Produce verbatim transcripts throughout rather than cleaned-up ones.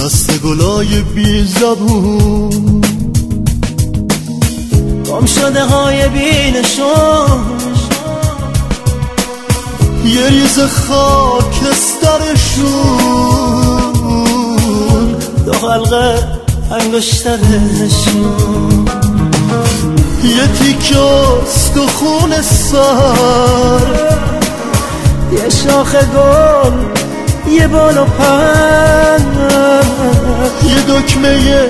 دست گلای بی زبون، گم شده های بی نشون، یه ریز خاکسترشون، دو حلقه انگشترشون، یه تیکه استخون سر، یه شاخ گل، یه بال و پر، یه دکمه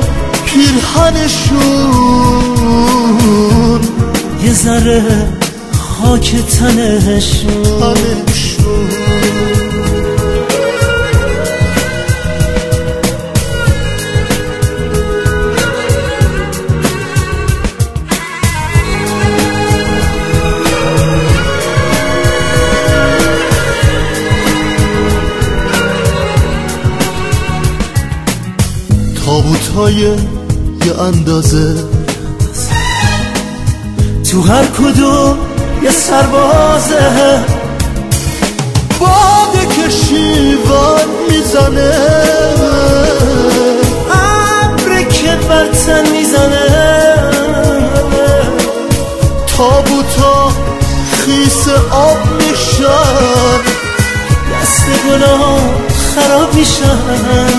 پیرهنشون، یه ذره خاک تنشون, تنشون. تابوت‌های یه اندازه، تو هر کدوم یه سربازه، باده که شیون میزنه، ابری که بر تن میزنه، تابوتا خیس آب میشن، دست گلا خراب میشن،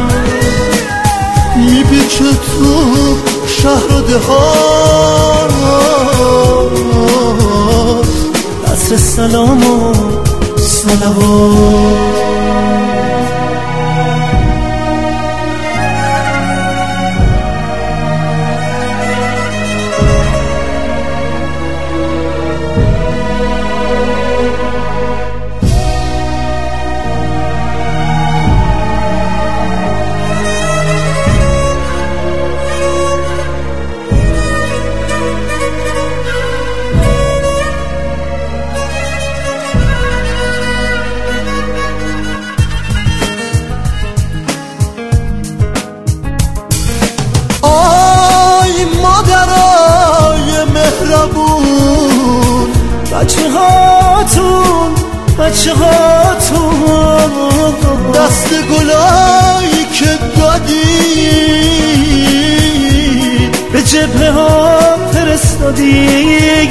میپیچه تو شهر و دهات، عصر سلام و صلوات. بچه هاتون بچه هاتون دست گلایی که دادی به جبهه ها فرستادی،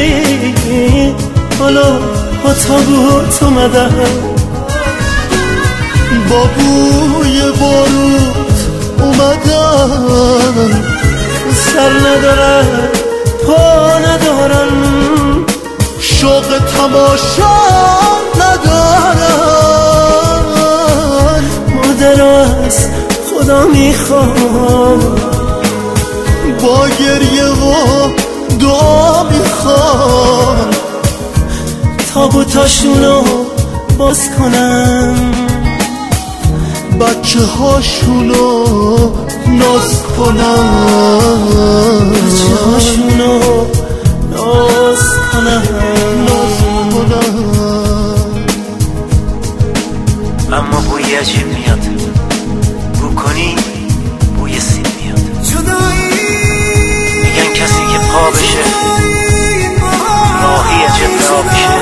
حالا با تابوت اومدن، با بوی بارود اومدن، سر ندارن پا ندارن، شوق تماشا ندارن. مادر از خدا میخوام، با گریه و دعا میخوام، تابوتاشونو باز کنم، بچه هاشونو ناز کنم، بچه هاشونو ناز کنم، ناز کنم. اما بوی عجیب میاد، بو کنی بوی سیب میاد. میگن کسی که پا بشه راهی عجب راه بشه،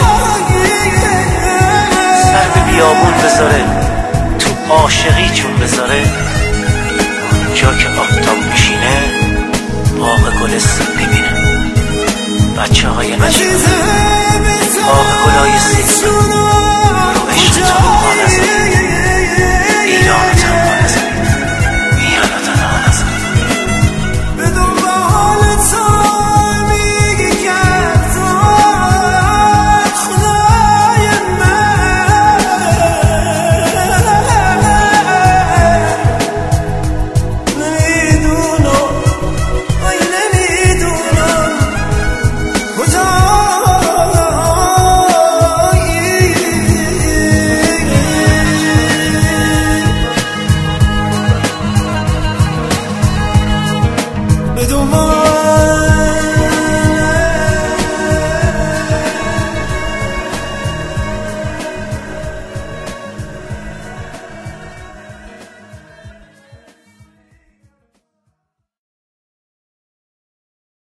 سر به بیابون بذاره تو عاشقی جون بذاره، جا که آفتاب بشینه باغ گل سیب میبینه. بچه های نشونه باغ گلای سیب